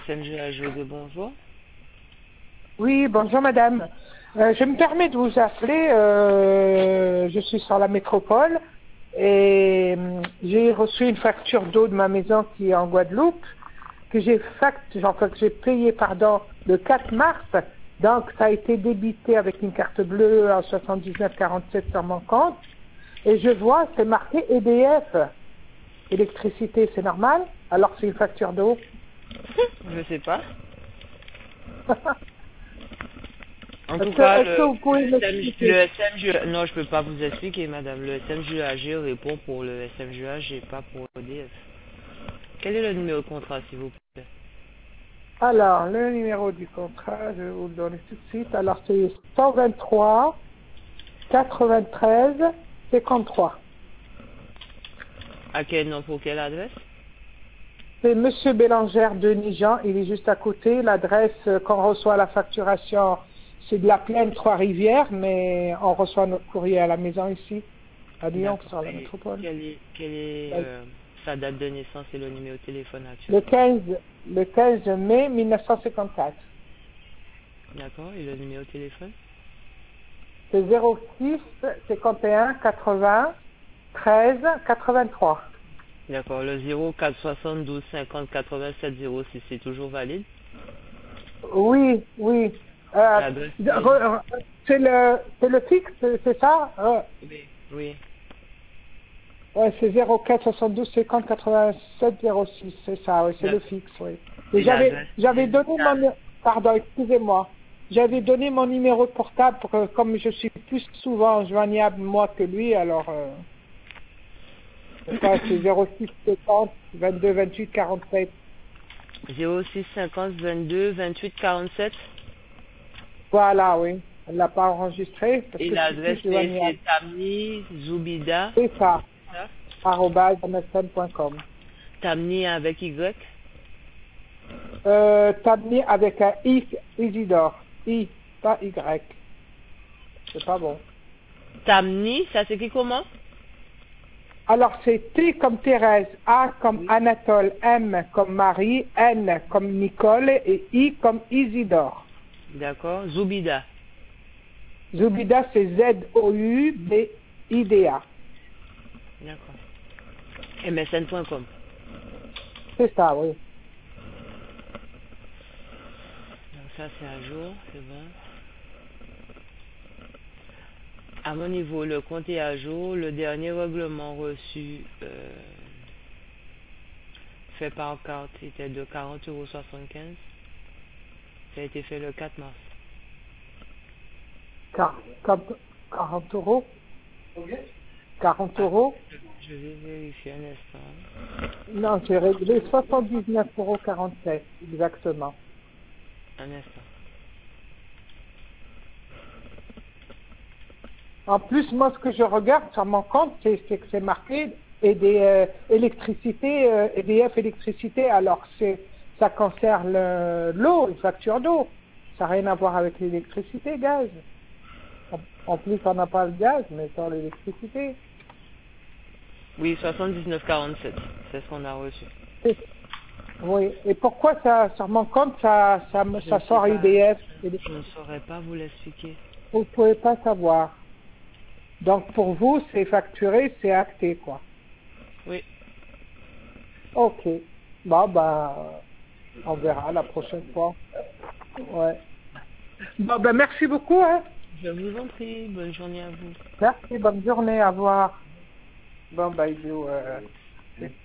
SMGH, bonjour. Oui, bonjour madame. Je me permets de vous appeler, je suis sur la métropole et j'ai reçu une facture d'eau de ma maison qui est en Guadeloupe que j'ai payé le 4 mars. Donc ça a été débité avec une carte bleue en 79,47 sur mon compte et je vois c'est marqué EDF, électricité, c'est normal alors que c'est une facture d'eau. Je sais pas. En tout Est-ce cas, que vous pouvez m'expliquer? le SMGH, non, je peux pas vous expliquer, madame. Le SMGH répond pour le SMGH et pas pour EDF. Quel est le numéro de contrat, s'il vous plaît? Alors, le numéro du contrat, je vais vous le donner tout de suite. Alors, c'est 123 93 53. À quel nom, pour quelle adresse? C'est Monsieur Bélangère de Nijan, il est juste à côté. L'adresse qu'on reçoit la facturation, c'est de la plaine Trois-Rivières, mais on reçoit notre courrier à la maison ici, à Lyon, sur la métropole. Quelle est sa date de naissance et le numéro de téléphone actuel? Le 15 mai 1954. D'accord, et le numéro de téléphone? C'est 06 51 80 13 83. D'accord, le 04 72 50 87 06, c'est toujours valide? Oui. L'adresse C'est le fixe, c'est ça? Oui. Ouais, c'est 04 72 50 87 06, c'est ça, oui, c'est le fixe, oui. Et j'avais donné pardon, excusez-moi. J'avais donné mon numéro de portable pour que, comme je suis plus souvent joignable moi que lui, alors c'est 06 50 22 28 47. 06 50 22 28 47. Voilà, oui. Elle l'a pas enregistré parce Et que je suis l'adresse plus joignable. c'est Tamni Zoubida. C'est ça. @msn.com. Tamni avec Y. Tabni avec un I, Isidore. I, pas Y. C'est pas bon. Tamni, ça s'écrit comment? Alors c'est T comme Thérèse, A comme Anatole, M comme Marie, N comme Nicole et I comme Isidore. D'accord. Zoubida. Zoubida c'est ZOUBIDA. D'accord. MSN.com. C'est ça, oui. Donc ça c'est à jour, c'est bon. À mon niveau, le compte est à jour. Le dernier règlement reçu fait par carte était de 40,75 €. Ça a été fait le 4 mars. 40 euros. 40 euros. Je vais vérifier un instant. Non, j'ai réglé 79,47 €, exactement. Un instant. En plus, moi, ce que je regarde sur mon compte, c'est que c'est marqué électricité, EDF électricité, alors que ça concerne l'eau, une facture d'eau. Ça n'a rien à voir avec l'électricité, gaz. En plus, on n'a pas le gaz, mais sur l'électricité. Oui, 79,47. C'est ce qu'on a reçu. Oui. Et pourquoi sur mon compte, ça sort EDF? Je ne saurais pas vous l'expliquer. Vous ne pouvez pas savoir. Donc, pour vous, c'est facturé, c'est acté, quoi. Oui. Ok. Bon, on verra la prochaine fois. Ouais. Bon, merci beaucoup, hein. Je vous en prie. Bonne journée à vous. Merci, bonne journée, au revoir. Bon,